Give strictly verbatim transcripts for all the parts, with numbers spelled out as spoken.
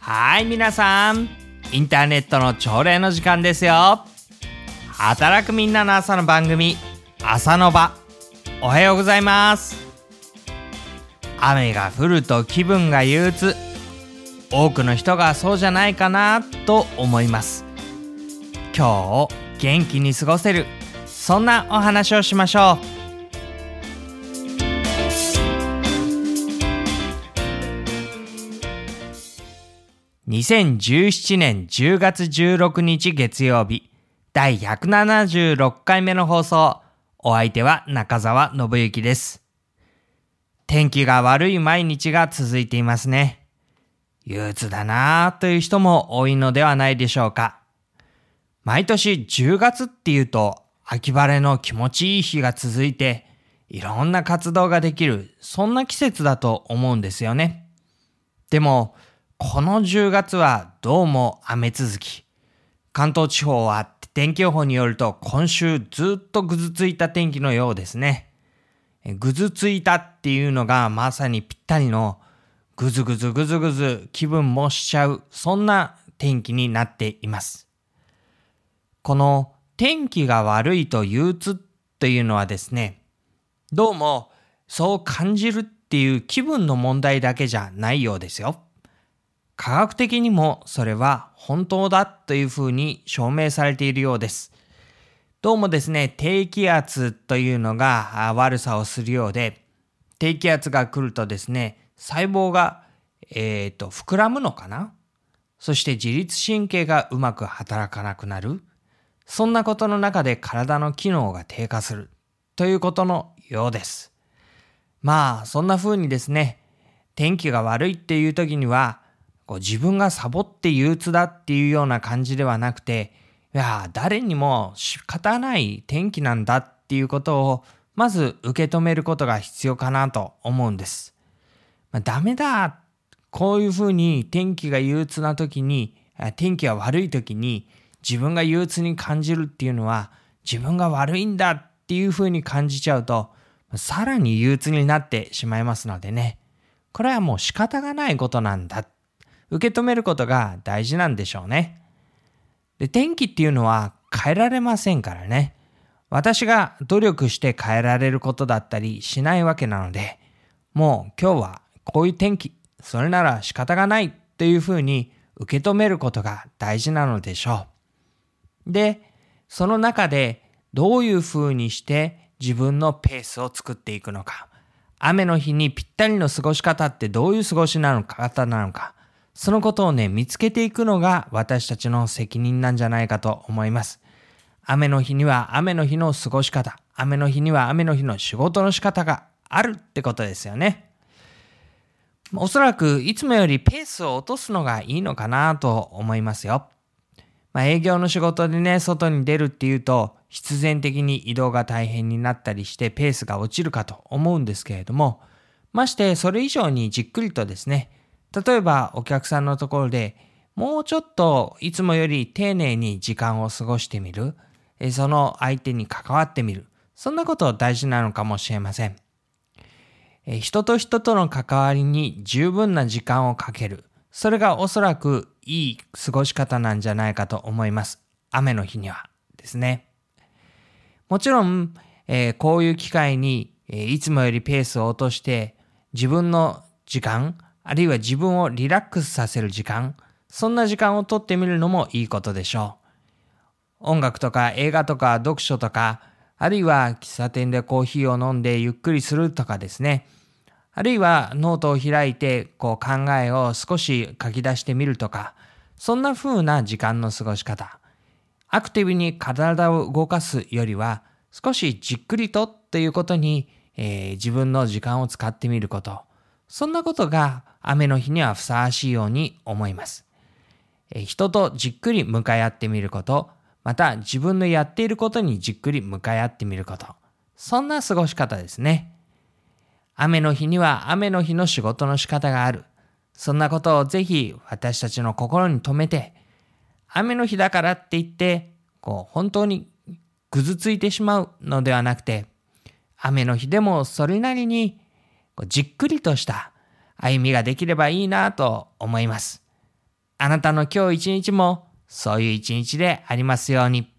はい、皆さん、インターネットの朝礼の時間ですよ。働くみんなの朝の番組、朝の場。おはようございます。雨が降ると気分が憂鬱。多くの人がそうじゃないかなと思います。今日を元気に過ごせる、そんなお話をしましょう。にせんじゅうななねんじゅうがつじゅうろくにち月曜日、だいひゃくななじゅうろっかいめの放送。お相手は中澤信之です。天気が悪い毎日が続いていますね。憂鬱だなぁという人も多いのではないでしょうか。毎年じゅうがつっていうと秋晴れの気持ちいい日が続いて、いろんな活動ができる、そんな季節だと思うんですよね。でもこのじゅうがつはどうも雨続き。関東地方は天気予報によると今週ずっとぐずついた天気のようですね。ぐずついたっていうのがまさにぴったりのぐずぐずぐずぐず気分もしちゃう、そんな天気になっています。この天気が悪いと憂鬱というのはですね、どうもそう感じるっていう気分の問題だけじゃないようですよ。科学的にもそれは本当だというふうに証明されているようです。どうもですね、低気圧というのが悪さをするようで、低気圧が来るとですね、細胞が、えーと、膨らむのかな？そして自律神経がうまく働かなくなる。そんなことの中で体の機能が低下するということのようです。まあそんな風にですね、天気が悪いっていう時にはこう自分がサボって憂鬱だっていうような感じではなくて、いや誰にも仕方ない天気なんだっていうことをまず受け止めることが必要かなと思うんです。まあ、ダメだ、こういうふうに天気が憂鬱な時に、天気が悪い時に自分が憂鬱に感じるっていうのは自分が悪いんだっていうふうに感じちゃうと、さらに憂鬱になってしまいますのでね、これはもう仕方がないことなんだ、受け止めることが大事なんでしょうね。で、天気っていうのは変えられませんからね。私が努力して変えられることだったりしないわけなので、もう今日はこういう天気、それなら仕方がないというふうに受け止めることが大事なのでしょう。で、その中でどういうふうにして自分のペースを作っていくのか。雨の日にぴったりの過ごし方ってどういう過ごし方なのか。そのことをね、見つけていくのが私たちの責任なんじゃないかと思います。雨の日には雨の日の過ごし方、雨の日には雨の日の仕事の仕方があるってことですよね。おそらくいつもよりペースを落とすのがいいのかなと思いますよ。まあ、営業の仕事でね、外に出るっていうと必然的に移動が大変になったりしてペースが落ちるかと思うんですけれども、ましてそれ以上にじっくりとですね、例えばお客さんのところでもうちょっといつもより丁寧に時間を過ごしてみる、その相手に関わってみる、そんなこと大事なのかもしれません。人と人との関わりに十分な時間をかける、それがおそらくいい過ごし方なんじゃないかと思います。雨の日にはですね。もちろん、えー、こういう機会に、えー、いつもよりペースを落として自分の時間、あるいは自分をリラックスさせる時間、そんな時間をとってみるのもいいことでしょう。音楽とか映画とか読書とか、あるいは喫茶店でコーヒーを飲んでゆっくりするとかですね。あるいはノートを開いてこう考えを少し書き出してみるとか、そんな風な時間の過ごし方。アクティブに体を動かすよりは、少しじっくりとっていうことに、えー、自分の時間を使ってみること。そんなことが雨の日にはふさわしいように思います。えー、人とじっくり向かい合ってみること、また自分のやっていることにじっくり向かい合ってみること。そんな過ごし方ですね。雨の日には雨の日の仕事の仕方がある。そんなことをぜひ私たちの心に留めて、雨の日だからって言って、こう本当にぐずついてしまうのではなくて、雨の日でもそれなりにじっくりとした歩みができればいいなと思います。 あなたの今日一日もそういう一日でありますように。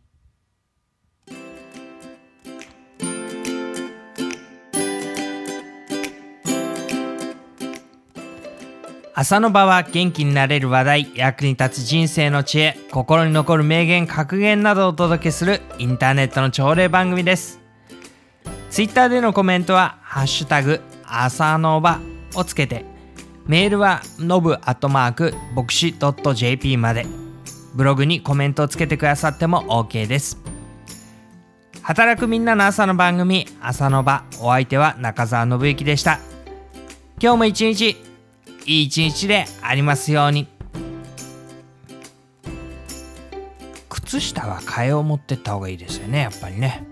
朝の場は元気になれる話題、役に立つ人生の知恵、心に残る名言、格言などをお届けするインターネットの朝礼番組です。ツイッターでのコメントはハッシュタグ朝の場をつけて、メールはのぶアットマーク牧師 .jp まで、ブログにコメントをつけてくださっても OK です。働くみんなの朝の番組、朝の場、お相手は中澤信之でした。今日も一日いい一日でありますように。靴下は替えを持ってった方がいいですよね、やっぱりね。